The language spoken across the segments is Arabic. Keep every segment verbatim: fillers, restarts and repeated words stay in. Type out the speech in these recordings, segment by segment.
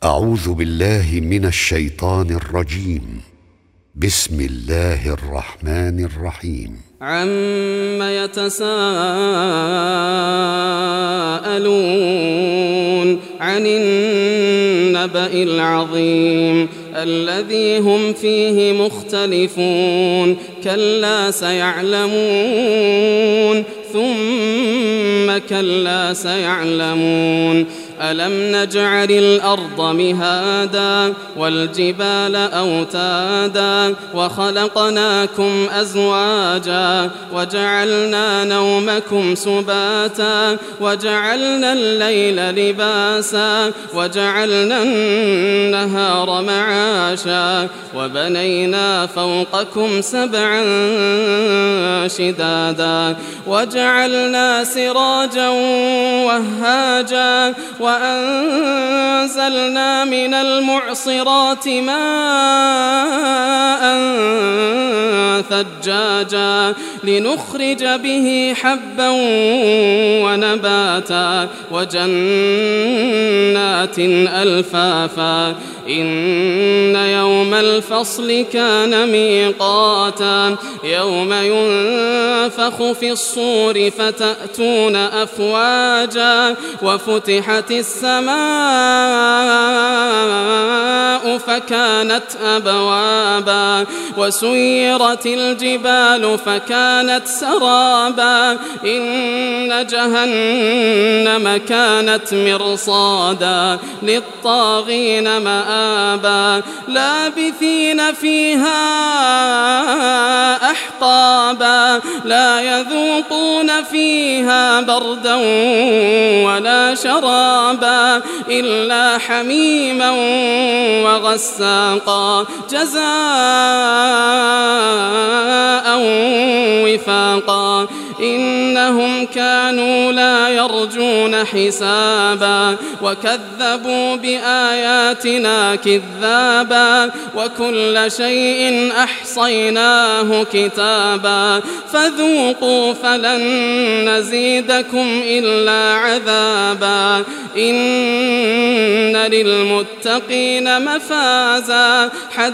أعوذ بالله من الشيطان الرجيم. بسم الله الرحمن الرحيم. عم يتساءلون عن النبأ العظيم الذي هم فيه مختلفون كلا سيعلمون ثم كلا سيعلمون ألم نجعل الأرض مهادا والجبال أوتادا وخلقناكم أزواجا وجعلنا نومكم سباتا وجعلنا الليل لباسا وجعلنا النهار معاشا وبنينا فوقكم سبعا شدادا وجعلنا سراجا وهاجا وأنزلنا من المعصرات ماء ثجاجا لنخرج به حبا ونباتا وجنات ألفافا إن يوم الفصل كان ميقاتا يوم ينفخ في الصور فتأتون أفواجا وفتحت السماء فكانت أبوابا وسيرت الجبال فكانت سرابا إن جهنم كانت مرصادا للطاغين مآبا لابثين فيها أحقابا لا يذوقون فيها بردا ولا شرابا إلا حميما وغساقا جزاء وفاقا إنهم كانوا لا يرجون حسابا وكذبوا بآياتنا كذابا وكل شيء أحصيناه كتابا فذوقوا فلن نزيدكم إلا عذابا إن للمتقين مفازا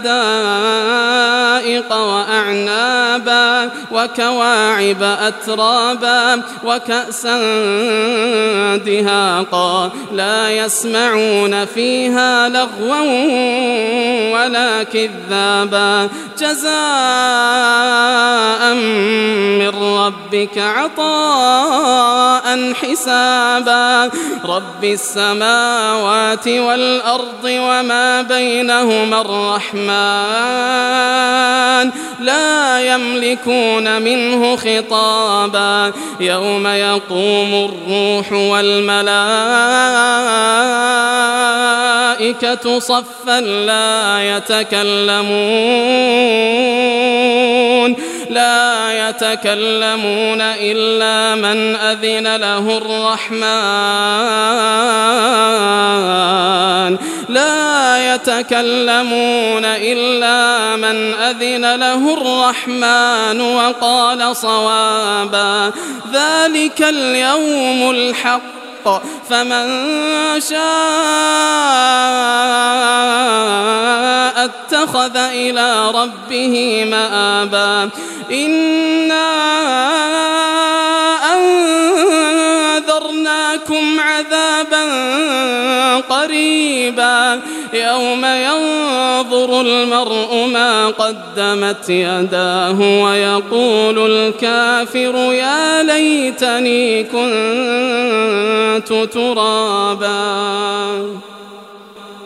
حدائق وأعنابا وكواعب أترابا وكأسا دهاقا لا يسمعون فيها لغوا ولا كذابا جزاء من ربك عطاء حسابا رب السماوات والأرض وما بينهما الرحمن لا يملكون منه خطابا يوم يقوم الروح والملائكة صفا لا يتكلمون لا يتكلمون إلا من أذن له الرحمن لا يتكلمون إلا من أذن له الرحمن وقال صوابا ذلك اليوم الحق فمن شاء اتخذ إلى ربه مآبا إنا أنذرناكم عذابا قريبا يوم ينظر المرء ما قدمت يداه ويقول الكافر يا ليتني كنت ترابا.